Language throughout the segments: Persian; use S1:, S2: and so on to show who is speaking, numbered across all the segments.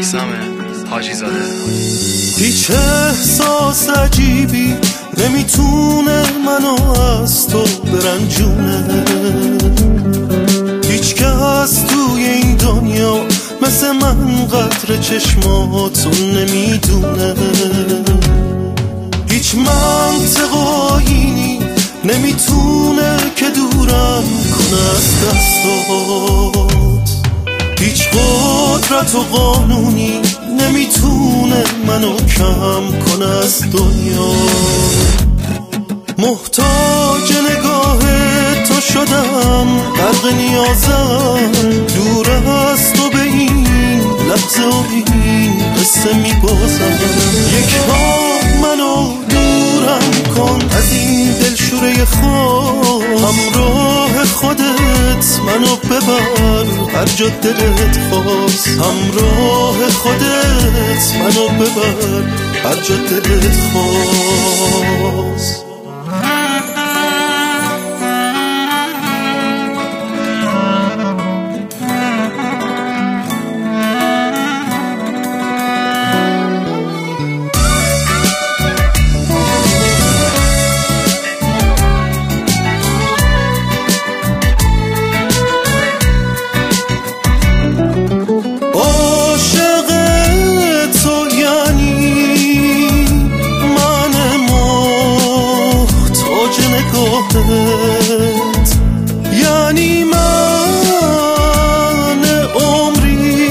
S1: میثم حاجی زاده.
S2: هیچ احساس عجیبی نمیتونه منو از تو برنجونه، هیچ کس توی این دنیا مثل من قدر چشماتو نمیدونه، هیچ منطق آیینی نمیتونه که دورم کنه از دستات، هیچ قدرت و قانونی نمیتونه منو کم کنه از دنیا. محتاج نگاه تو شدم، غرق نیازم، دور از تو به این لحظه و این قصه میبازم. یک بار منو دورم کن از این دلشوره خواب، همراه خودت منو ببر هر جا دلت خواست، همراه خودت منو ببر هر جا دلت خواست. یعنی من عمری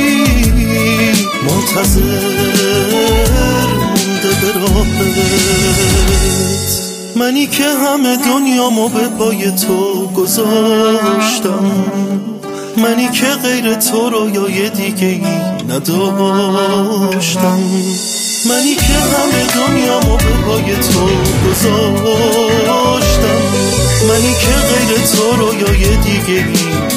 S2: منتظر مونده به راهت، منی که همه دنیامو به پای تو گذاشتم، منی که غیر تو رویای دیگه ای نداشتم، منی که همه دنیامو به پای تو گذاشتم، منی که غیر تو رویای دیگه ای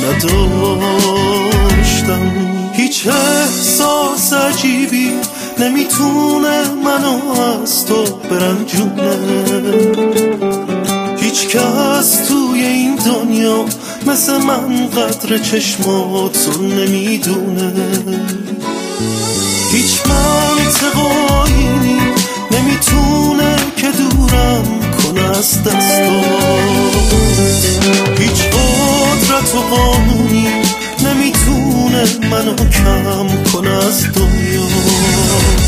S2: نداشتم. هیچ احساس عجیبی نمیتونه منو از تو برنجونه، هیچ کس توی این دنیا مثل من قدر چشماتو نمیدونه، هیچ منطق آیینی نمیتونه که دورم کنه از دستات، هیچ قدرت و قانونی نمیتونه منو کم کنه از دنیا.